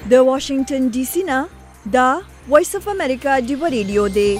د واشنگټن ډي سي نه دا وایس اف امریکا ډیو ریډیو دی.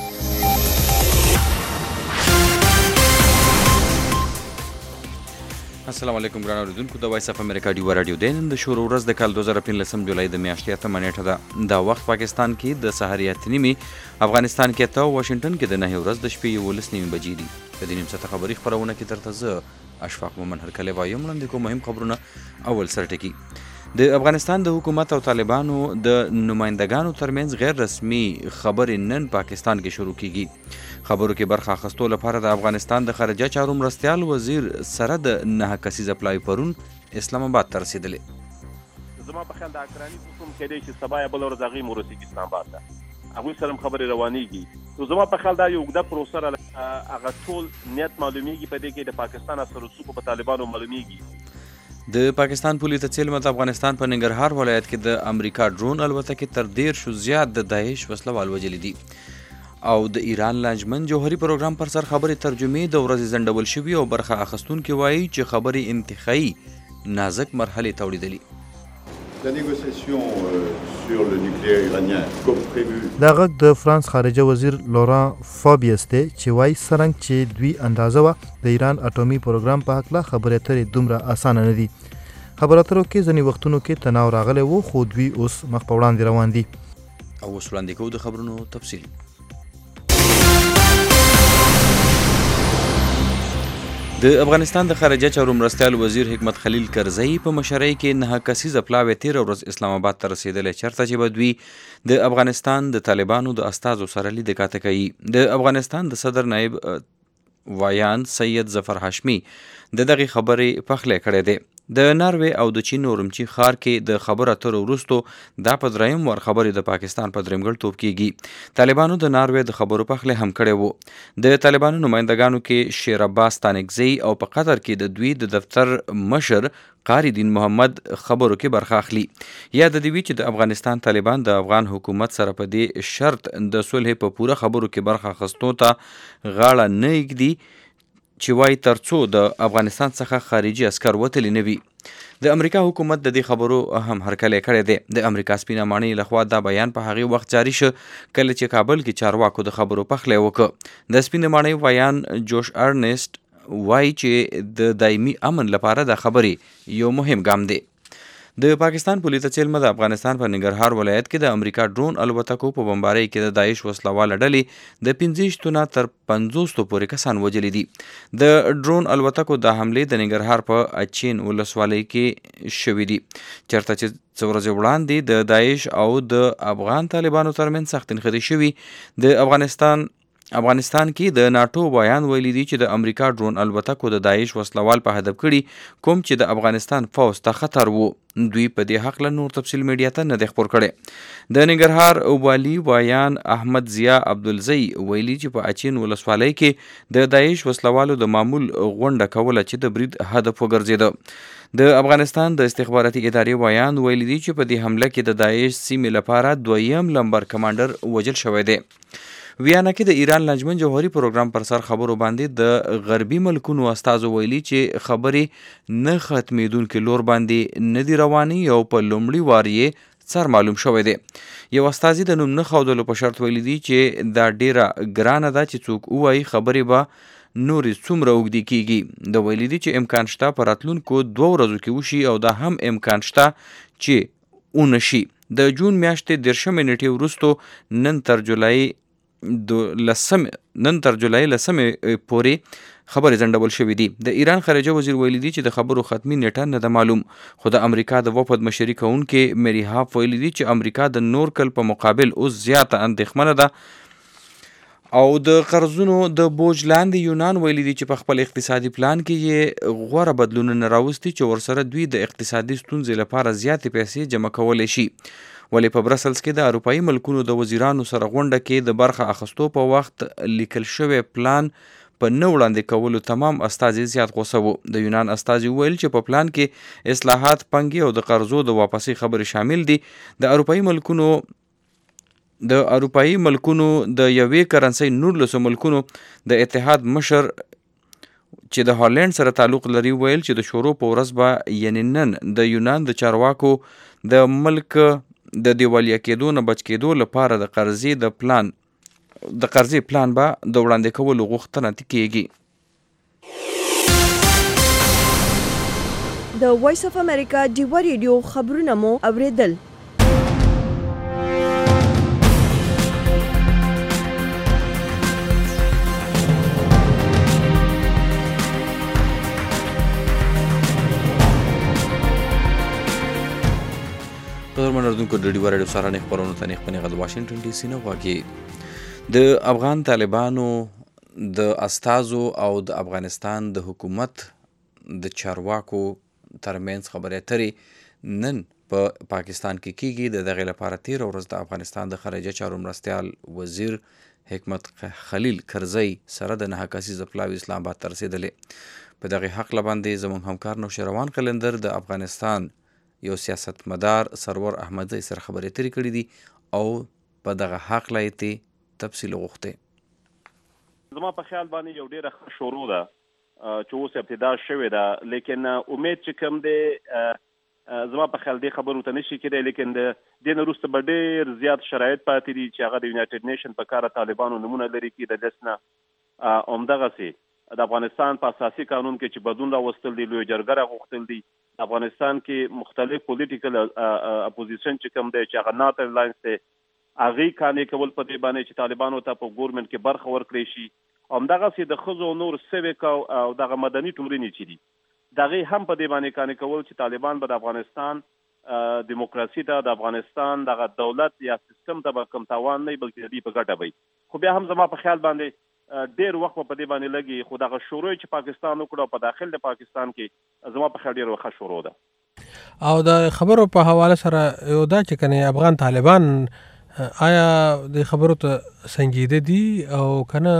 السلام علیکم ګران اوریدونکو، د وایس اف امریکا ډیو رادیو دی. نن د شروع ورځ د کال 2015 جولای د میاشتې 8 نیټه ده. دا وخت پاکستان کې د سحر 8:30، افغانستان کې 8 او واشنگټن کې د 9 ورځ د شپې 11 بجې دي. د دې نیم ساعته خبري خبرونه کې درته زه اشفاق مومن هرکلی وایم. وړاندې کوم مهم خبرونه. اول سرټکی د افغانستان د حکومت او طالبانو د نمائندګانو ترمنځ غیر رسمي خبرې نن پاکستان کې شروع کیږي. خبرو کې برخه اخیستو لپاره د افغانستان د خارجه چارو مرستیال وزیر سره د 9 کسیز اپلای پرون اسلام آباد ته رسیدلې. زما په خیال د اکراني حکومت کېدای شي سبا یا بل ورځ هغوی مو رسېږي اسلام آباد ته، هغوی سره هم خبرې روانېږي. نو زما په خیال دا یو اوږده پروسه هغه ټول نیت معلومیږي، په دې کې د پاکستان اثر رسوخ په طالبانو معلومیږي. د پاکستان پولیس ته څلمه د افغانستان په ننګرهار ولایت کې د امریکا ډرون الوتکې تر 10 زیات د داعش وسلوال وژلي دي. او د ایران لانجمن جوهري پروګرام پر سر خبرې ترجمې د ورځې ځنډول شوي او برخه اخیستونکي وایي چې خبرې انتخابي نازک مرحلې ته وړېدلي. دا غږ د فرانس خارجه وزیر لوران فابیس دی چې وایي څرنګه چې دوی اندازه وه د ایران اټومي پروګرام په هکله خبرې اترې دومره اسانه نه دي. خبرو اترو کې ځینې وختونو کې تناو راغلی و، خو دوی اوس مخ په وړاندې روان دي. او اوس وړاندې کوو د خبرونو تفصیل. د افغانستان د خارجه چارو مرستیال وزیر حکمت خلیل کرزئی په مشرۍ کې 9 کسیز اپلاوی 13 ورځ اسلام آباد ته رسېدلی، چېرته چې به دوی د افغانستان د طالبانو د استازو سره لیدنه کاته کوي. د افغانستان د صدر نائب وایان سید ظفر هاشمي د دغې خبرې پخلی کړی دی. د ناروې او د چین اورمچي ښار کې د خبرو اترو وروستو دا په درېیم وار خبرې د پاکستان په درېمګړتوب کېږي. طالبانو د ناروې د خبرو پخلی هم کړی و. د طالبانو نمایندګانو کې شیر عباس تانکزی او په قطر کې د دوی د دفتر مشر قاری دین محمد خبرو کې برخه اخلي. یا د دوی چې د افغانستان طالبان د افغان حکومت سره په دې شرط د صلح په پوره خبرو کې برخه اخیستو ته غاړه نه ږدي چې وایي ترڅو د افغانستان څخه خارجي عسکر وتلي نه وي. د امریکا حکومت د دې خبرو هم هرکلی کړی دی. د امریکا سپینه ماڼۍ لخوا دا بیان په هغې وخت جاري شو کله چې کابل کې چارواکو د خبرو پخلی وکړ. د سپینه ماڼۍ ویان جوش ارنسټ وایي چې د دایمي امن لپاره د خبرې یو مهم ګام دی. د پاکستان پولیس ته څلمه د افغانستان په ننګرهار ولایت کې د امریکا ډرون الوتکو په بمبارۍ کې د داعش وسلواله ډلې د 15 نه تر 50 پورې کسان وژلي دي. د ډرون الوتکو د حملې د ننګرهار په اچین ولسوالۍ کې شوې دي، چېرته چې څو ورځې وړاندې د داعش او د افغان طالبانو ترمنځ سخت نښتې شوي. د افغانستان کې د ناټو وایان ویلي دي چې د امریکا ډرون الوتکو د داعش وسلوال په هدف کړي کوم چې د افغانستان فوز ته خطر وو. دوی په دې حق له نور تفصیل میډیا ته نه دی خپور کړی. د ننګرهار والي وایان احمد ضیا عبدالزی ویلي چې په اچین ولسوالۍ کې د داعش وسلوالو د معمول غونډه کوله چې د برید هدف وګرځېده. د افغانستان د استخباراتي ادارې وایان ویلي دي چې په دې حمله کې د داعش سیمې لپاره 2یم لمبر کمانډر وژل شوی دی. ویانا کې د ایران لانجمن جوهري پروګرام پر سر خبرو باندې د غربي ملکونو استازو ویلي چې خبرې نه ختمېدونکې لور باندې نه دي روانې او په لومړي وار یې سر معلوم شوی دی. یو استازي د نوم نه ښودلو په شرط ویلي دي چې دا ډیره ګرانه ده چې څوک ووایي خبرې به نورې څومره اوږدې کیږي. د ویلي دي چې امکان شته په راتلونکو 2 ورځو کې وشي او دا هم امکان شته چې ونشي. د جون میاشتې 10 نیټې وروستو نن تر جولای 10 پورې خبرې ځنډول شوې دي. د ایران خارجه وزیر ویلي دي چې د خبرو ختمي نیټه نه ده معلوم، خو د امریکا د وفد مشري کوونکي میری هاف ویلي دي چې امریکا د نورکل په مقابل اوس زیاته اندېښمنه ده. او د قرضونو د بوج لاندې یونان ویلي دي چې په خپل اقتصادي پلان کې یې غوره بدلونونه راوستي چې ورسره دوی د اقتصادي ستونزې لپاره زیاتې پیسې جمع کولی شي. ولې په برسلز کې د اروپایي ملکونو د وزیرانو سره غونډه کې د برخه اخیستو په وخت لیکل شوی پلان په نه وړاندې کولو تمام استازي زیات غوسه وو. د یونان استازي ویل چې په پلان کې اصلاحات، پنګې او د قرضو د واپسۍ خبرې شامل دي. د اروپایي ملکونو د یوې کرنسۍ 19 ملکونو د اتحاد مشر چې د هالند سره تعلق لري ویل چې د شورو په ورځ به یعنی نن د یونان د چارواکو د ملک د دیوالیا کېدو نه بچ کېدو لپاره د قرضې پلان به د وړاندې کولو غوښتنه کېږي. د وایس اف امریکا ډیوا ریډیو خبرونه مو اوریدل. قدرمن اردوونکو د ډیوا ریډیو سهارنۍ خپرونو ته نیغ د واشنګټن ډي سي نه غواګي. د افغان طالبانو د استازو او د افغانستان د حکومت د چارواکو ترمنځ خبرې اترې نن په پاکستان کې کیږي. د دغې لپاره تېره ورځ د افغانستان د خارجه چارو مرستیال وزیر حکمت خلیل کرزی سره د 9 کسیزه پلاوي اسلام آباد ته رسېدلې. په دغې حقله باندې زموږ همکار نوشیروان قلندر د افغانستان یو سیاستمدار سرور احمدزی سره خبرې اترې کړې دي او په دغه حقله یې تفصیل غوښتی. زما په خیال باندې یو ډیره ښه شروع ده چې اوس ابتدا شوې ده، لیکن امید چې کوم دی زما په خیال دې خبرو ته نشي کېدی، لیکن د دې نه وروسته به ډېر زیات شرایط پاتې دي چې هغه د یونایټډ نیشن په کاره طالبانو نمونه لري کې د دس نه همدغسې د افغانستان په اساسي قانون کې چې بدلون راوستل دي، لویه جرګه راغوښتل دي، افغانستان کې مختلف پولیټیکل اپوزیشن چې کوم دی چې هغه نارت الاینس دی هغې قانع کول په دې باندې چې طالبانو ته په ګورمنټ کې برخه ورکړی شي. همدغسې د ښځو نور سیویک او دغه مدني ټولنې چې دي د هغې هم په دې باندې قانع کول چې طالبان به د افغانستان دیموکراسي ته د افغانستان دغه دولت یا سیستم ته به کوم تاوان نه وي بلکې د دې په ګټه وي. خو بیا هم زما په خیال باندې ډېر وخت په دې باندې لګي، خو دغه شروع چې پاکستان وکړو په داخل د پاکستان کې زما په خیال ډېر ښه شروع ده. او د خبرو په حواله سره یو دا چې کنه افغان طالبان آیا د خبرو ته سنجیده دي او کنه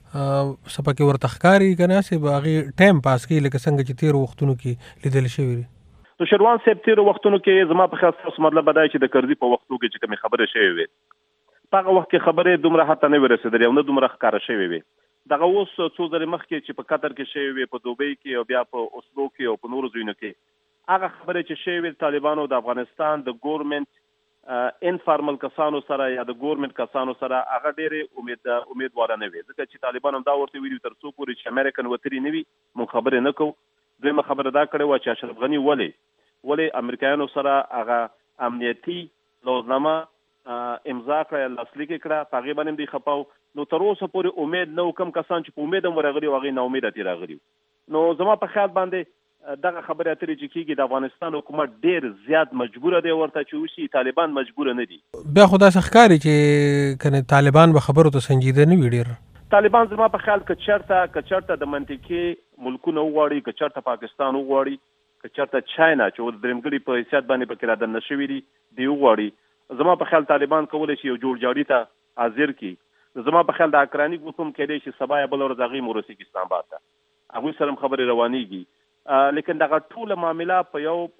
سپکې ورته ښکاري کنه چې به هغې ټایم پاس کوي لکه څنګه چې تېرو وختونو کې لیدل شوي دي؟ نو شروان صاحب تېرو وختونو کې زما په خیال ستاسو مطلب به دا چې د کرزي په وختو کې چې کومې خبرې شوې وې په هغه وخت کې خبرې دومره حتی نه وې رسېدلې او نه دومره ښکاره شوې وې. دغه اوس څو ځلې مخکې چې په قطر کې شوې وې، په دوبۍ کې او بیا په اوسلو کې او په نورو ځایونو کې هغه خبرې چې شوې وې طالبانو د افغانستان د ګورمنټ انفارمل کسانو سره یا د ګورمنټ کسانو سره هغه ډېرې امیدواره نه وي، ځکه چې طالبان هم دا ورته ویلي تر څو پورې چې امریکن وتري نه وي موږ خبرې نه کوو. دویمه خبره دا کړې وه چې اشرف غني ولې امریکایانو سره هغه امنیتي لوزنامه امضا کړه یا لاسلیک کړه په هغې باندې هم دوی خفه وو. نو تر اوسه پورې امید نه و، کم کسان چې په امید هم ورغلي وو هغې ناامیده ترې راغلي وو. نو زما په خیال باندې دغه خبرې اترې چې کېږي د افغانستان حکومت ډېر زیات مجبوره دی ورته چې وشي، طالبان مجبوره نه دي. بیا خو داسې ښکاري چې کنه طالبان به خبرو ته سنجیده نه وي ډېر. طالبان زما په خیال که چېرته د منطقې ملکونه وغواړي، که چېرته پاکستان وغواړي، که چېرته چاینا چې د درېمګړي په حیثیت باندې پکې رادننه شوي دي دوی وغواړي، زما په خیال طالبان کولی شي یو جوړجاړي ته حاضر کړي. زما په خیال د عقراني ګروپ هم کېدی شي سبا یا بله ورځ هغوی ورسېږي اسلام آباد ته، هغوی سره هم خبرې روانېږي. لیکن دغه ټوله معامله په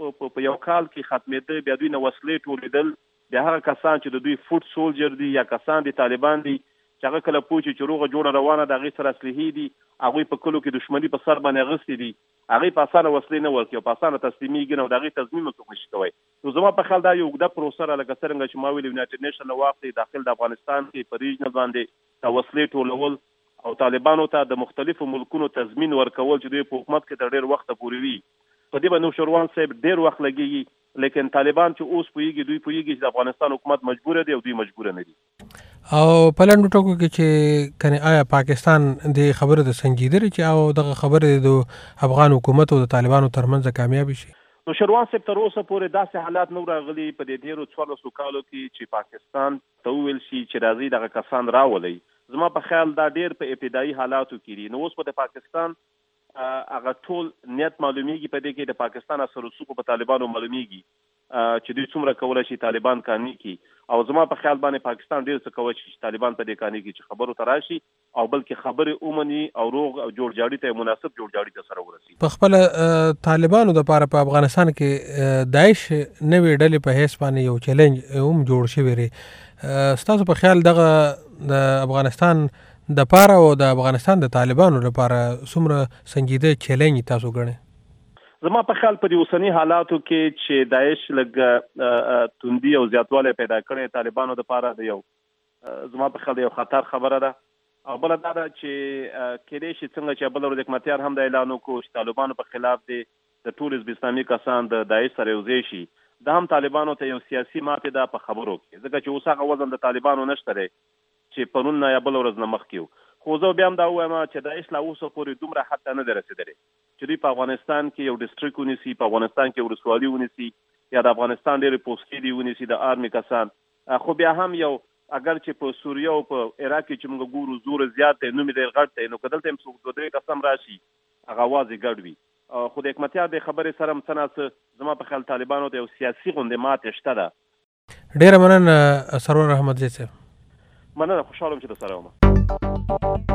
یو کال کې ختمېده، بیا دوی نه وسلې ټولېدل، بیا هغه کسان چې د دوی فوټ سولجر دي یا کسان دي طالبان دي چې هغه کله پوه چې روغه جوړه روانه د هغې سره اسلحې دي، هغوی په کلو کې دښمني په سر باندې اخیستې دي، هغې په اسانه وسلې نه ورکوي او په اسانه تسلیمېږي نه او د هغې تضمین څوک نشي کوی. نو زما په خیال دا یو اوږده پروسه ده، لکه څرنګه چې ما ویل یونایټډ نیشن نه واخلي داخل د افغانستان کې په ریجنل باندې د وسلې ټولول او طالبانو ته د مختلفو ملکونو تضمین ورکول چې دوی په حکومت کې تر ډېر وخته پورې وي. په دې به نوشیروان صاحب ډېر وخت لګېږي، لیکن طالبان چې اوس پوهېږي دوی پوهېږي چې د افغانستان حکومت مجبوره دی او دوی مجبوره نه دي. او په لنډو ټکو کې چې کنه آیا پاکستان د خبرو د سنجیده لري چې او دغه خبرې د افغان حکومت او د طالبانو ترمنځ کامیابي شي؟ نوشیروان صاحب تر اوسه پورې داسې حالات نه راغلي په دې تېرو 14 کالو کې چې پاکستان ته وویل شي چې راځئ دغه کسان راولئ. زما په خیال دا ډېر په ابتدایي حالاتو کې دي. نو اوس په د پاکستان هغه ټول نیت معلومیږي، په دې کې د پاکستان اثر رسوخ په طالبانو معلومیږي چې دوی څومره کولی شي طالبان قانع کړي. او زما په خیال باندې پاکستان ډېر څه کولی شي چې طالبان په دې قانع کړي چې خبرو ته راشي او بلکې خبرې ومني او روغ او جوړجاړي ته مناسب جوړجاړي ته سره ورسي. په خپله طالبانو دپاره په افغانستان کې داعش نوې ډلې په حیث باندې یو چلنج هم جوړ شوی دی. ستاسو په خیال دغه د افغانستان د پاره او د افغانستان د طالبانو لپاره څومره سنجیده چیلنج تاسو ګڼئ؟ زما په خیال په دې اوسنی حالاتو کې چې داعش لږ توندي او زیاتوالی پیدا کړی طالبانو دپاره د یو زما په خیال د یو خطر خبره ده. او بله دا ده چې کیدای شي څنګه چې بله ورځ حکمتیار هم د اعلان وکړو چې طالبانو په خلاف د ټول حزب اسلامي کسان د داعش سره یوځای شي، دا هم طالبانو ته یو سیاسي ماتې ده په خبرو کې، ځکه چې اوس هغه وزن د طالبانو نشته دی چې پرون نه یا بله ورځ نه مخکې و. خو زه بیا هم دا ووایم چې داعش لا اوسه پورې دومره حد ته نه دی رسېدلی چې دوی په افغانستان کې یو ډسټرکټ ونیسي، په افغانستان کې ولسوالي ونیسي، یا د افغانستان ډېرې پوستې دي ونیسي د آرمي کسان. خو بیا هم یو اگر چې په سوریه او په عراق کې چې موږ ګورو زور زیات دی، نوم یې ډېر غټ دی، نو که دلته هم څوک دوه درې کس هم راشي هغه آواز یې ګډ وي. خو د حکمتیار د خبرې سره هم څه نه څه زما په خیال طالبانو ته یو سیاسي غوندې ماتې شته ده. ډېره مننه سرور احمدزی صاحب. مننه، خوشحاله یم چې در سره وم.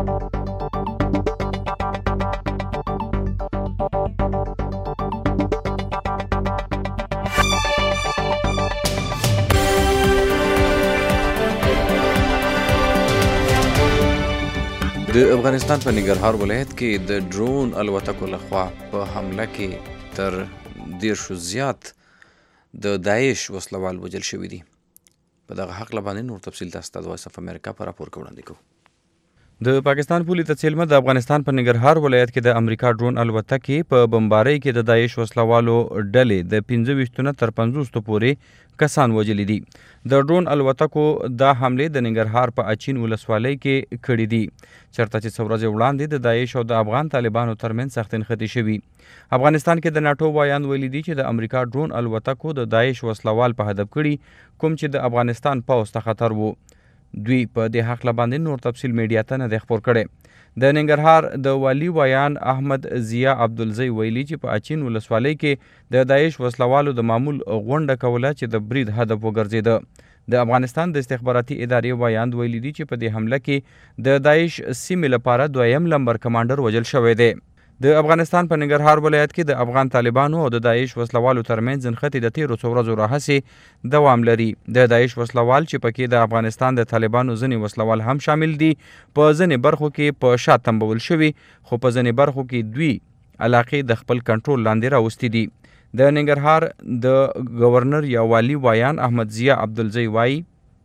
د افغانستان په ننګرهار ولایت کې د ډرون الوتکو لخوا په حمله کې تر 10 زیات د داعش وسلوال وژل شوي دي. په دغه حق باندې نور تفصیل تاسو ته د وایس اف امریکا په راپور کې وړاندې کوو. د پاکستان پولیس ته څلمه د افغانستان په ننګرهار ولایت کې د امریکا ډرون الوتکې په بمبارۍ کې د داعش وسلوالو ډلې د 25 تر 50 پورې کسان وژلي دي. د ډرون الوتکو دا حملې د ننګرهار په اچین ولسوالۍ کې کړي دي، چېرته چې څو ورځې وړاندې د داعش او د افغان طالبانو ترمنځ سخت نښتې شوي. افغانستان کې د ناټو وایان ویلي دي چې د امریکا ډرون الوتکو د داعش وسلوال په هدف کړي، کوم چې د افغانستان پوځ ته خطر وو. دوی په دې حق باندې نور تفصیل میډیا ته نه دی خپور کړی. د ننګرهار د والی ویان احمد ضیا عبدالزی ویلي چې په اچین ولسوالۍ کې د داعش وسلوالو د معمول غونډه کوله چې د برید هدف وګرځېده. د افغانستان د استخباراتي ادارې ویاند ویلي دي چې په دې حمله کې د داعش سیمې لپاره 2یم لمبر کمانډر وژل شوی دی. د افغانستان په ننګرهار ولایت کې د افغان طالبانو او د داعش وسلوالو ترمنځ نښتې د تیرو څو ورځو راهیسې دوام لري. د داعش وسلوال چې پکې د افغانستان د طالبانو ځینې وسلوال هم شامل دي، په ځینې برخو کې په شا تنبول شوي، خو په ځینې برخو کې دوی علاقې د خپل کنټرول لاندې راوستي دي. د ننګرهار د گورنر یا والی وایان احمد ضیا عبدالزی وایي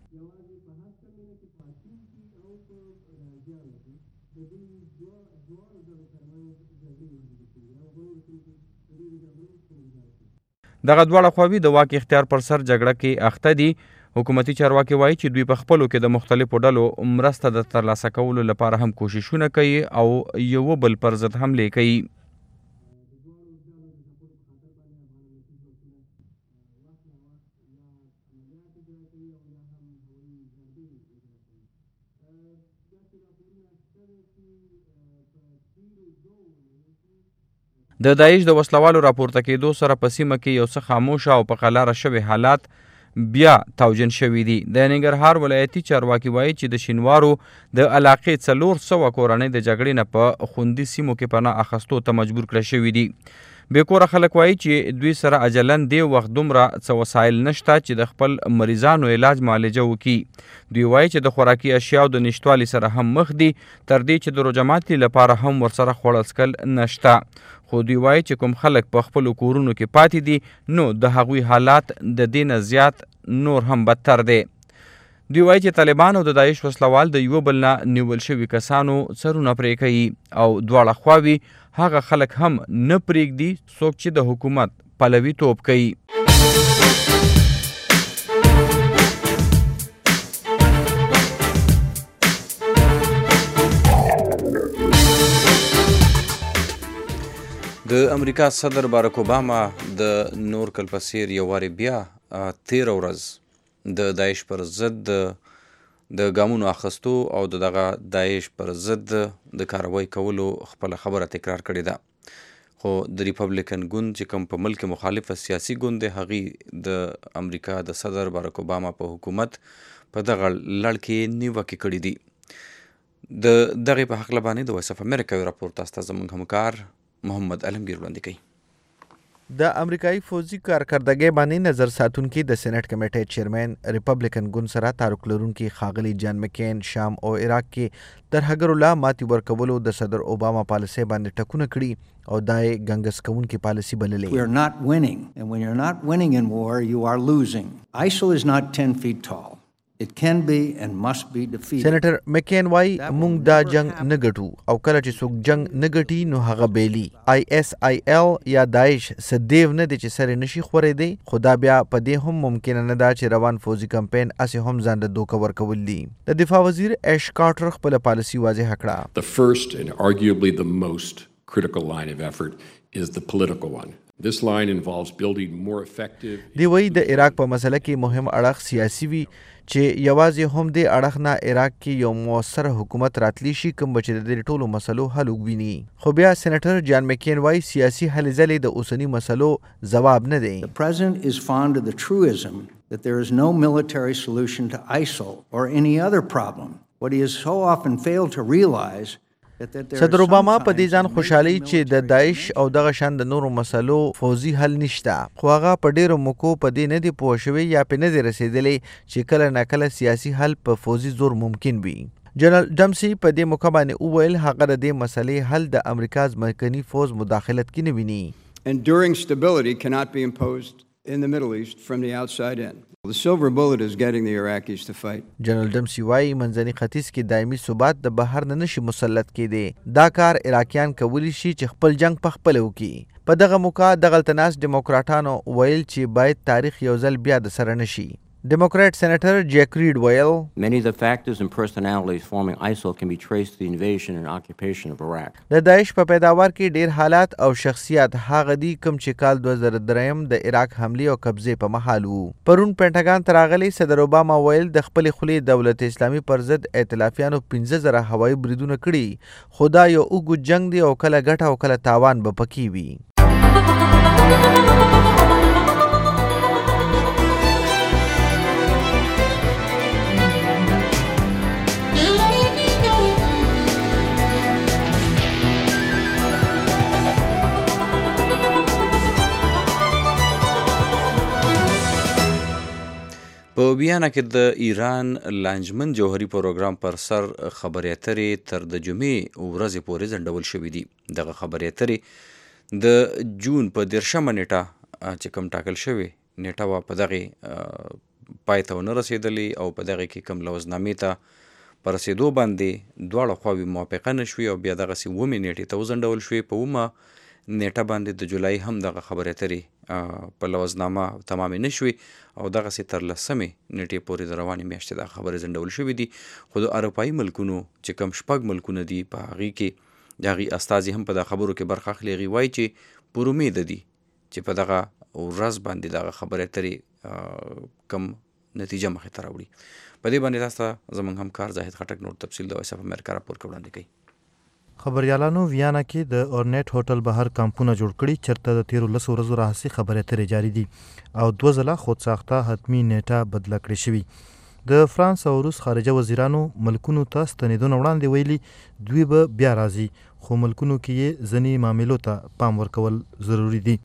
دغه دواړه خواوې د واک اختیار پر سر جګړه کې اخته دي. حکومتي چارواکي وایي چې دوی په خپلو کې د مختلفو ډلو مرسته د ترلاسه کولو لپاره هم کوششونه کوي او یو بل پر ضد حملې کوي. د داعش د وسلوالو راپورته کېدو سره په سیمه کې یو څه خاموشه او په قلاره شوي حالات بیا توجن شوي دي. د ننګرهار ولایتي چارواکي وایي چې د شینوارو د علاقې 400 کورنۍ د جګړې نه په خوندي سیمو کې پناه اخیستو ته مجبور کړی شوي دي. بېکوره خلک وایي چې دوی سره اجلن دی وخت دومره څه وسایل نشته چې د خپل مریضانو علاج معالجه وکړي. دوی وایي چې د خوراکي اشیاو د نشتوالي سره هم مخ دي، تر دې چې د روژه ماتي لپاره هم ورسره خوړل څکل نشته. خو دوی وایي چې کوم خلک په خپلو کورونو کې پاتې دي، نو د هغوی حالات د دې نه زیات نور هم بدتر دی. دوی وایي چې طالبان او د داعش وسلوال د یو بل نه نیول شوي کسانو سرونه پرې کوي او دواړه خواوې هغه خلک هم نه پرېږدي څوک چې د حکومت پلوي توب کوي. د امریکا صدر باراک اوباما د نور کل په څیر یو وارې بیا 13 ورځ د داعش پر ضد د ګامونو اخیستو او دغه داعش پر ضد د کاروای کولو خپله خبره تکرار کړې ده. خو د ریپبلیکن ګوند چې کوم په ملک مخالف سیاسي ګوند دی، هغې د امریکا د صدر باراک اوباما په حکومت په دغه لړ کې نیوکې کړي دي. د دغې په هکله باندې د وایس اف امریکا یو راپور تاسو ته زموږ همکار محمد علمگیر وړاندې کوي. د امریکایي فوزي کارکردګۍ باندې نظر ساتونکي د سېنات کمیټې چیرمن ریپبلیکن ګوند سره تعلق لرونکي ښاغلي جان مکین شام او عراق کې ترهګرو لا ماتې ورکولو د صدر اوباما پالیسۍ باندې ټکونه کړي او دا یې ګنګس کوونکې پالیسي بللې. We are not winning, and when you're not winning in war, you are losing. ISIL is not 10 feet tall. It can be and must be defeated. سېنیټر مکین وای مونږ دا جنگ نه ګټو او کله چې څوک جنگ نه ګټي نو هغه بیلی ISIL یا داعش سدیو نه دي چې سره نشي خورېدی خو دا بیا په دې هم ممکن نه ده چې روان فوزي کمپاین اسې هم ځان له دوکه ورکول دي. د دفاع وزیر ایش کارټر خپل پالیسي واضح کړه. The first and arguably the most critical line of effort is the political one. This line involves building more effective. دی وای د عراق په مسله کې مهم اړخ سیاسي وي چې یوازې هم د اړخ نه عراق کې یو موثر حکومت راتلی شي کوم چې د ټولو مسلو حل وویني. خو بیا سېنیټر جان مکین وای سیاسي هلې ځلې د اوسنی مسلو ځواب نه دی. The president is fond of the truism that there is no military solution to ISIL or any other problem. What he has so often failed to realize صدر اوباما په دې ځان خوشحالي چې د داعش او دغه شان د نورو مسلو فوزي حل نشته خو هغه په ډیرو موکو په دې نه دی پوه شوی یا په نه دی رسیدلی چې کله نه کله سیاسي حل په فوزي زور ممکن وي. جنرال ډمسي په دې موقع باندې وویل هغه د دې مسلې حل د امریکا ځمکني فوز مداخلت کې نه ویني. Enduring stability cannot be imposed in the Middle East from the outside in. The silver bullet is getting the Iraqis to fight. جنرال ډمسي وايي منځني ختیځ کې دایمي ثبات د بهر نه نشي مسلط کېدی. دا کار عراقیان کولی شي چې خپل جنگ په خپل وکړي. په دغه موقع دغلته ناست ډیموکراټانو ویل چې باید تاریخ یو ځل بیا د سره نشي. ډیموکرات سېنیټر جیک ریډ ویل Many of the factors and personalities forming ISIL can be traced to the invasion and occupation of Iraq. د داعش په پیداوار کې ډیر حالات او شخصیت هغه دي کوم چې کال 2003 د عراق حمله او قبضه په محل وو. پرون پینټاګان تراغلي صدر اوباما ویل د خپل خلی دولت اسلامي پر ضد ائتلافیانو 15000 هوایي بریدونه کړي خو دا یو اوږد جنگ دی او کله ګټه او کله تاوان به پکې وي. په ویانا کې د ایران لانجمن جوهري پروګرام پر سر خبرې اترې تر د جمعې ورځې پورې ځنډول شوې دي. دغه خبرې اترې د جون په 13 نیټه چې کوم ټاکل شوې نیټه وه په دغې پای ته ونه رسېدلې او په دغې کې کوم لوزنامې ته په رسېدو باندې دواړه خواوې موافقه نه شوې او بیا دغسې 9 نیټې ته وځنډول شوې. په 9 نیټه باندې د جولای هم دغه خبرې اترې په لوزنامه تمامې نه شوې او دغسې تر 10 نیټې پورې د روانې میاشتې دا خبرې ځنډول شوې دي. خو د اروپایي ملکونو چې کوم 6 ملکونه دي په هغې کې د هغې استازي هم په دا خبرو کې برخه اخلي. هغې وایي چې پر امید دي چې په دغه ورځ باندې دغه خبرې اترې کم نتیجه مخې ته راوړي. په دې باندې تاسو ته زموږ همکار زاهد خټک نور تفصیل د وایس اف امریکا راپور وړاندې کوي. خبريالانو ویانا کې د اورنیټ هوټل بهر کمپونه جوړ کړي چرته د 13 ورځو راهیسې خبرې اترې جاری دي او 2 ځله خود ساخته حتمی نیټه بدله کړې شوې. د فرانس او روس خارجه وزیرانو ملکونو ته ستنېدونه وړاندې ویلي دوی به بیا راځي خو ملکونو کې یې ځینې معاملو ته پام ورکول ضروري دي.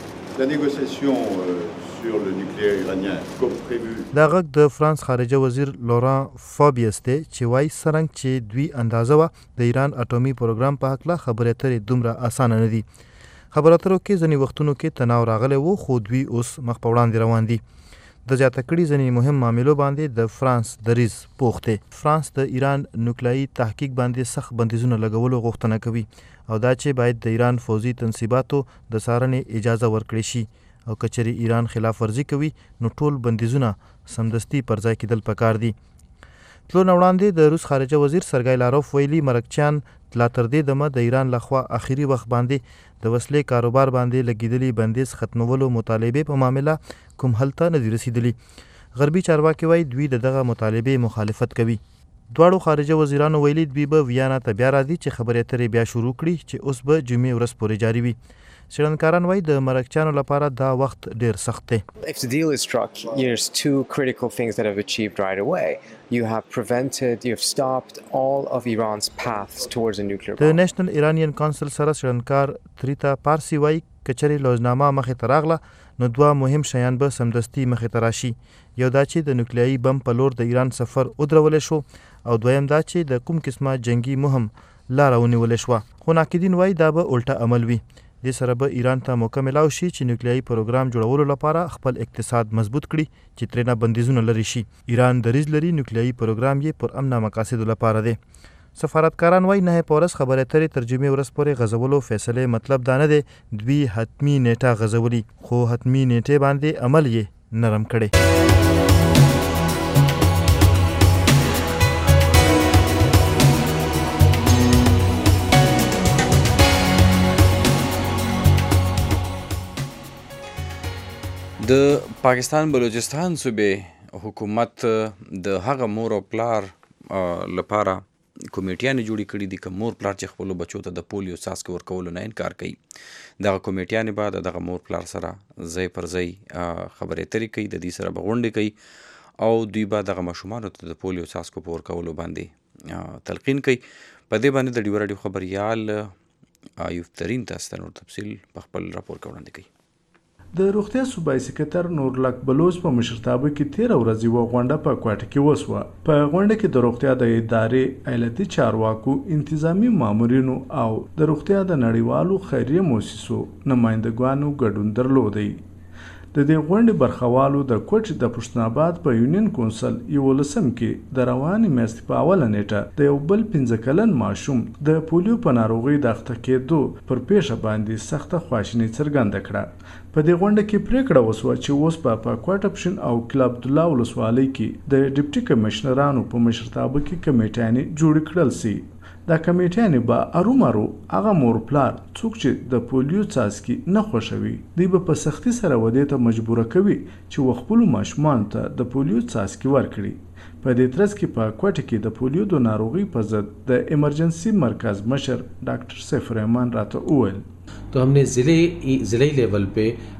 دا غږ د فرانس خارجه وزیر لوران فابیس دی چې وایي څرنګه چې دوی اندازه وه د ایران اټومي پروګرام په هکله خبرې اترې دومره اسانه نه دي. خبرو اترو کې ځینې وختونو کې تناو راغلی و خو دوی اوس مخ په وړاندې روان دي. د زیاته کړي ځینې مهم معاملو باندې د فرانس دریځ پوخ دی. فرانس د ایران نوکلایي تحقیق باندې سخت بندیزونه لګولو غوښتنه کوي او دا چې باید د ایران فوزي تنصیباتو د څارنې اجازه ورکړي شي او کچری ایران خلاف ورزي کوي نو ټول بندیزونه سمدستي پر ځای کېدل پکار دي. تلو وړاندې د روس خارجه وزیر سرګای لاروف ویلي مرکچیان لا تر دې دمه د ایران لخوا اخیری وخت باندې د وسلې کاروبار باندې لګیدلي بندیز ختمولو مطالبه په معاملې کوم حل ته نه دي رسیدلي. غربي چارواکي وایي دوی دغه مطالبه مخالفت کوي. دواړو خارجه وزیرانو ویلي دوی به ویانا ته بیا راځي چې خبرې اترې بیا شروع کړي چې اوس به جمعې ورځ پورې جاری وي. څېړنکاران وایي د مرکچیانو لپاره دا وخت ډیر سخت دی. If the deal is struck, there's 2 critical things that have achieved right away. You have stopped all of Iran's paths towards a nuclear bomb. د نېشنل ایرانین کونسل سره څېړنکار تریتا پارسی وایي کچري لوزنامه مخې ته راغله نو دوه مهم شیان به سمدستي مخې ته راشي. یو دا چې د نوکلیایي بم په لور د ایران سفر ودرول شو او دویم دا چې د کوم قسمه جنگي مهم لاره ونیول شوه. خو ناقدین وایي دا به الټه عمل وي. دې سره به ایران ته موقع ملاو شي چې نوکلیایي پروګرام جوړولو لپاره خپل اقتصاد مضبوط کړي چې ترېنه بندیزونه لري شي. ایران دریځ لري نوکلیایي پروګرام یې پر امنه مقاصدو لپاره دی. سفارتکاران وایي 9 په ورځ خبرې اترې ترجمې ورځ پورې غځولو فیصلې مطلب دا نه دی دوی حتمي نیټه غځولي خو حتمي نیټې باندې عمل یې نرم کړی. د پاکستان بلوچستان صوبې حکومت د هغه مور او پلار لپاره کمیټیانې جوړې کړي دي که مور پلار چې خپلو بچو ته د پولیو څاڅکي ورکولو نه انکار کوي. دغه کمیټیانې به د دغه مور پلار سره ځای پر ځای خبرې اترې کوي، د دې سره به غونډې کوي او دوی به دغه ماشومانو ته د پولیو څاڅکو په ورکولو باندې تلقین کوي. په دې باندې د ډیو راډیو خبریال ایوب ترین تاسو ته نور تفصیل په خپل راپور کې وړاندې کوي. د روغتیا صوبایي سکرټر نورلک بلوچ په مشرتابه کې 13 ورځې یوه غونډه په کوټه کې وسوه. په غونډه کې د روغتیا د ادارې ایالتي چارواکو، انتظامی مامورینو او د روغتیا د نړیوالو خیریه موسسو نمایندګانو ګډون درلودی. د دې غونډې برخوالو د کوټ د پښتون آباد په یونین کونسل 11 کې د روانې میاشتې په اوله نیټه د یو بل 15 کلن ماشوم د پولیو په ناروغۍ د اخته کېدو پر پیښه باندې سخته خواشیني څرګنده کړه. په دې غونډه کې پریکړه وسوه چې اوس په کوټه پښین او کلب عبدالله ولسوالۍ کې د ډیپټي کمشنرانو په مشرتابه کې کمیټیانې جوړې کړل سي. دا کمیټیانې به ارومرو هغه مور پلار څوک چې د پولیو څاڅکي نه خوښوي دوی به په سختي سره ودې ته مجبوره کوي چې خپلو ماشومانو ته د پولیو څاڅکي ورکړي. په دې ترڅ کې په کوټه کې د پولیو د ناروغۍ په ضد د ایمرجنسي مرکز مشر ډاکټر سیف الرحمن راته وویل तो हमने ज़िले लेवल पे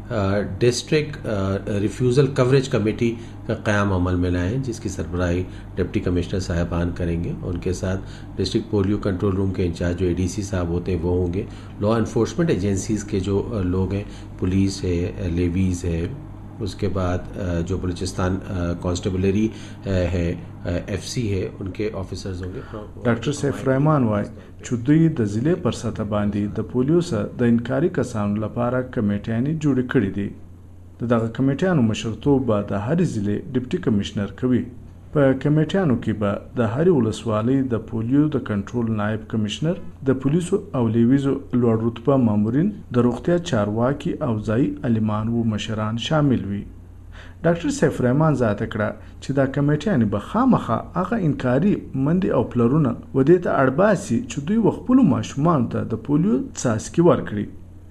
district refusal coverage committee का क़याम अमल में लाएँ जिसकी सरबराही डिप्टी कमिश्नर साहिबान करेंगे. उनके साथ डिस्ट्रिक्ट पोलियो कंट्रोल रूम के इंचार्ज जो ADC साहब होते हैं वो होंगे. लॉ इन्फोर्समेंट एजेंसीज़ के जो लोग हैं, पुलिस है, लेवीज़ है, उसके बाद जो बलूचिस्तान कांस्टेबलरी है, FC है, उनके ऑफिसर्स होंगे. डॉक्टर सैफ रहमान वाई چې دوی د ضلع پر سطح باندې د پولیو سره د انکاري کسانو لپاره کمیټیانې جوړې کړې دي. دغه کمیټیانو مشرتوب به د هرې ضلع ډیپټي کمشنر کوي. په کمیټیانو کې به د هرې ولسوالۍ د پولیو د کنټرول نائب کمشنر، د پولیسو او لیویزو لوړ رتبه مامورین، د روغتیا چارواکي او ځایي عالمان و مشران شامل وي. ډاکټر سیف الرحمن ذاته کړه چې دا کمیټیانې به خامخا هغه انکاري مندې او پلرونه ودې ته اړباسي چې دوی خپلو ماشومانو ته د پولیو څاڅکي ورکړي.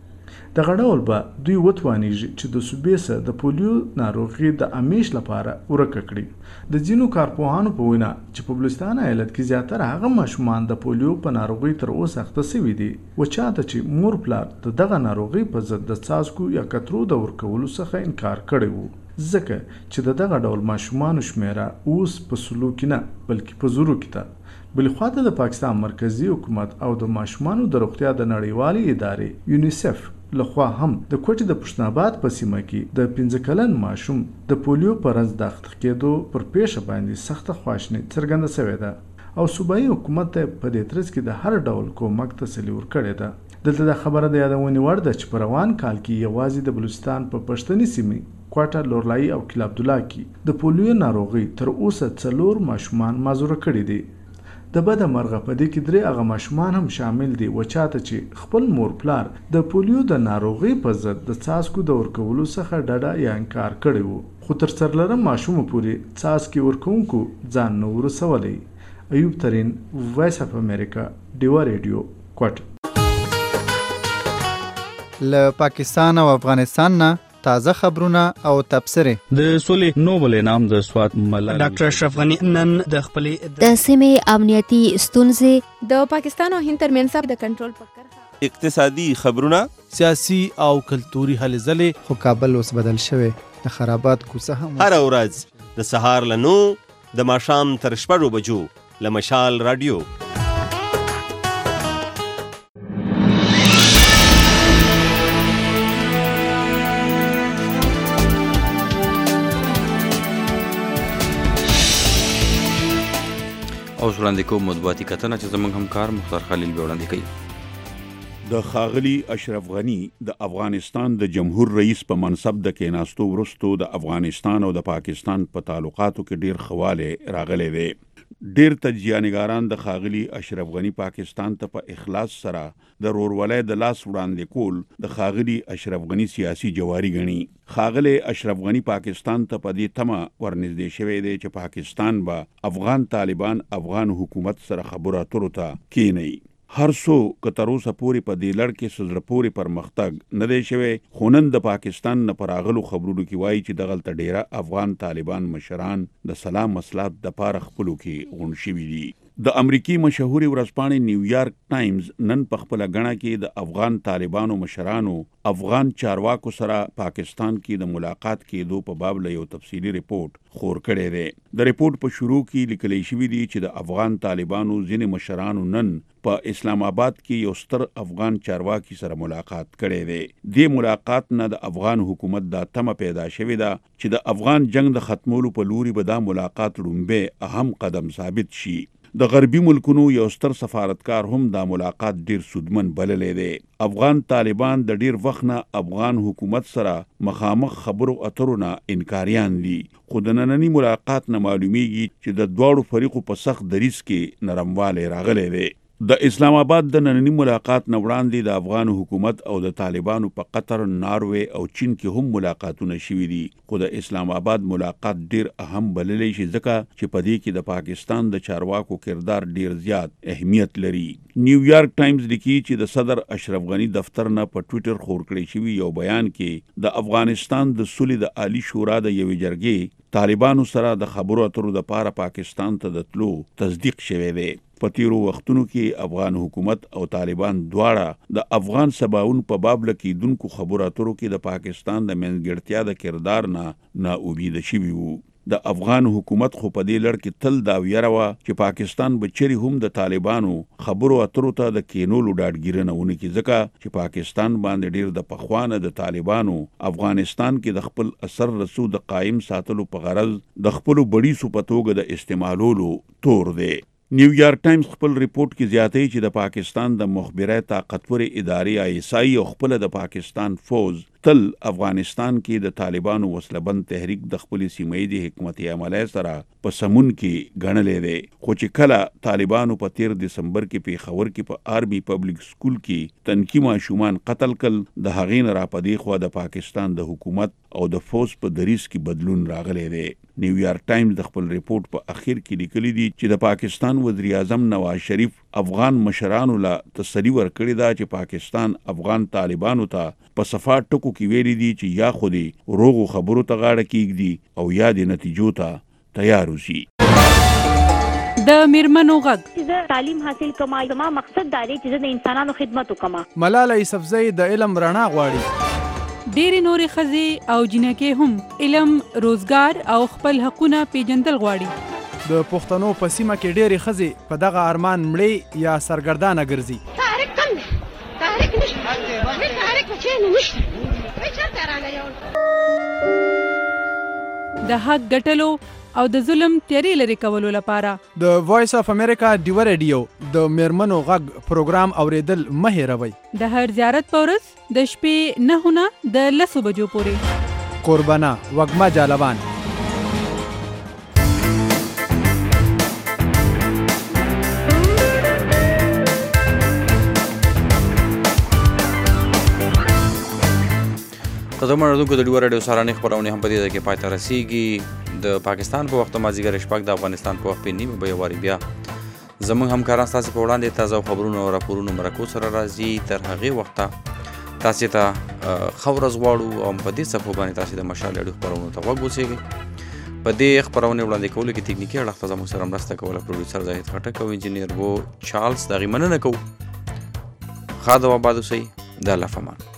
دغه ډول به دوی وتوانیږي چې د صوبې سره د پولیو ناروغي د امیش لپاره ورکه کړي. د ځینو کارپوهانو په وینا چې په بلوچستان ایالت کې زیاتره هغه ماشومان د پولیو په ناروغۍ تر اوسه اخته شوي دي و چاته چې مور پلار د دغه ناروغۍ په ضد د څاڅکو یا کترو د ورکولو څخه انکار کړی وو، ځکه چې د دغه ډول ماشومانو شمیره اوس په سلو کې نه بلکې په زرو کې ده. بلخواته د پاکستان مرکزی حکومت او د ماشومانو د روغتیا د نړیوالې ادارې یونیسف لخوا هم د کوټې د پښتون آباد په سیمه کې د 15 کلن ماشوم د پولیو په رنځ د اخته کېدو پر پیښه باندې سخته خواشیني څرګنده شوې ده او صوبایي حکومت ته په دې ترڅ کې د هر ډول کومک تسلي ورکړې ده. دلته د خبره د یادونې وړ ده چې په روان کال کې یوازې د بلوچستان په پښتني سیمې کوټه، لورلای او کلاب عبدالله کې د پولیو ناروغي تر اوسه 4 ماشومان معذوره کړي دي. د بده مرغه په دې کې 3 هغه ماشومان هم شامل دي و چاته چې خپل مور پلار د پولیو د ناروغۍ په ضد د څاڅکو د ورکولو څخه ډډه یا انکار کړی وو، خو تر څلورم ماشوم پورې څاڅکي ورکوونکو ځان نه ورسولی. ایوب ترین، وایس اف امریکا، ډیوا ریډیو، کوټ. له پاکستان او افغانستان نه تازه خبرونه او تبصرې. د سولې نوبل انعام د سوات ملالۍ ډاکټر اشرف غنی نن د خپلې د سیمې امنیتي ستونزې، د پاکستان او هند ترمنځ د کنټرول په کرښه، اقتصادي خبرونه، سیاسي او کلتوري هلې ځلې. خو کابل اوس بدل شوی، د خرابات کوڅه هم هر ورځ د سهار له 9 د ماښام تر 6 بجو له مشال رادیو. اوس وړاندې کوم مطبوعاتي کتنه چې زموږ همکار مختار خلیل به وړاندې کوي. د ښاغلي اشرف غني د افغانستان د جمهور رئیس په منصب د کېناستو وروستو د افغانستان او د پاکستان په تعلقاتو کې ډیر خواله راغلی دی. ډیر تجزیه‌نګاران د ښاغلي اشرف غني پاکستان ته په اخلاص سره د رورولۍ د لاس وړاندې کول د ښاغلي اشرف غني سیاسي جواري ګڼي. ښاغلي اشرف غني پاکستان ته په دې تمه ورنږدې شوی دی چې پاکستان به افغان طالبان افغان حکومت سره خبرو اترو ته کینی. هر څو که تر اوسه پورې په دې لړ کې څه زړه پورې پرمختګ نه دی شوی، خو نن د پاکستان نه په راغلو خبرونو کې وایي چې دغلته ډیره افغان طالبان مشران د سلام مصلحت دپاره خپلو کې غونډ شوي دي. د امریکای مشهوري ورځپاڼې نیویارک ټایمز نن په خپله ګڼه کې د افغان طالبانو مشرانو افغان چارواکو سره پاکستان کې د ملاقات کېدو په باب له یو تفصیلي ریپورت خور کړی دی. د ریپورت په شروع کې لیکلی شوي دي چې د افغان طالبانو ځینې مشرانو نن په اسلام آباد کې یو ستر افغان چارواکي سره ملاقات کړی دی. دې ملاقات نه د افغان حکومت دا تمه پیدا شوې ده چې د افغان جنگ د ختمولو په لوري به دا ملاقات لومبی اهم قدم ثابت شي. د غربي ملکونو یو ستر سفارتکار هم دا ملاقات ډیر سودمن بللی دی. افغان طالبان د ډیر وخت نه افغان حکومت سره مخامخ خبرو اترو نه انکاریان دي، خو د نننی ملاقات نه معلومیږي چې د دواړو فریقو په سخت دریځ کې نرموالی راغلی دی. د اسلام آباد د نننی ملاقات نه وړاندې د افغان حکومت او د طالبانو په قطر، ناروې او چین کې هم ملاقاتونه شوي دي، خو د اسلام آباد ملاقات ډیر اهم بللی شي ځکه چې په دې کې د پاکستان د چارواکو کردار ډیر زیات اهمیت لري. نیویارک ټایمز لیکي چې د صدر اشرف غني دفتر نه په ټویټر خور کړی شوي یو بیان کې د افغانستان د سولې د عالی شورا د یوې جرګې طالبانو سره د خبرو اترو دپاره پاکستان ته د تلو تصدیق شوی دی. په تیرو وختونو کې افغان حکومت او طالبان دواړه د افغان سباون په باب له کیدونکو خبرو اترو کې د پاکستان د منځګړتیا د کردار نه ناامیده شوي وو. د افغان حکومت خو په دې لړ کې تل دا ویره وه چې پاکستان به چیرې هم د طالبانو خبرو اترو ته د کینولو ډاډګیرنه ونه کړي، ځکه چې پاکستان باندې ډیر د پخوانه د طالبانو افغانستان کې د خپل اثر رسو د قایم ساتلو په غرض د خپلو بړیسو په توګه د استعمالولو تور دی. نیویارک ټایمز خپل ریپورت کې زیاتوي چې د پاکستان د مخبرۍ طاقتورې ادارې ISI او خپله د پاکستان فوز تل افغانستان کې د طالبانو وسلهبند تحریک د خپلې سیمهییزې حکمت عملۍ سره په سمون کې ګڼلی دی، خو چې کله طالبانو په 13 دسمبر کې پیښور کې په آرمي پبلک سکول کې تنکي ماشومان قتل کړل، د هغې نه راپدې خوا د پاکستان د حکومت او د فوز په دریځ کې بدلون راغلی دی. نیویارک ټایمز د خپل ریپورت په اخر کې لیکلی دي چې د پاکستان وزیر اعظم نواز شریف افغان مشرانو له تسلي ورکړې ده چې پاکستان افغان طالبانو ته په صفا ټکو کې ویلي دي چې یا خو دې روغو خبرو ته غاړه کیږدي او یا دې نتیجو ته تیار اوسي. د میرمنو غږ زه تعلیم حاصل کوم، زما مقصد دا دی چې زه د انسانانو خدمت وکم. ملاله یوسفزۍ د علم رڼا غواړي. ډېرې نورې ښځې او جینکې هم علم، روزګار او خپل حقونه پیژندل غواړي. د پښتنو په سیمه کې ډېرې ښځې په دغه ارمان مړې یا سرګردانه ګرځي. تحریک کم دی، تحریک نشته، هیڅ تحریک په چین نشته، هیڅ چېرته رانه یو. د حق ګټلو او د ظلم تیارې لرې کولو لپاره د وایس اف امریکا ډیو ریډیو د میرمنو غږ پروګرام اوریدل مه هېروئ. د هر زیارت په ورځ د شپې 9 نه د 10 بجو پورې. قربانه وږمه جالوان. قدرمن اورېدونکو د ډیو راډیو سهارنۍ خپرونې هم په دې ځای کې پای ته رسېږي. د پاکستان په وخت مازدیګر شپږ، د افغانستان په وخت په نیمه به یو وارې بیا زموږ همکاران ستاسې په وړاندې تازه خبرونو او راپورونو مرکو سره راځي. تر هغې وخته تاسې ته ښه ورځ غواړو او په دې څپو باندې تاسې د مشال راډیو خپرونو ته غوږ اوسېږئ. په دې خپرونې وړاندې کولو کې تکنیکي اړخ ته زموږ سره مرسته کوله پروډیوسر زاهد خټک او انجینیر وو چارلز. د هغې مننه کوو. ښاد او آباد اوسئ. د الله فمان.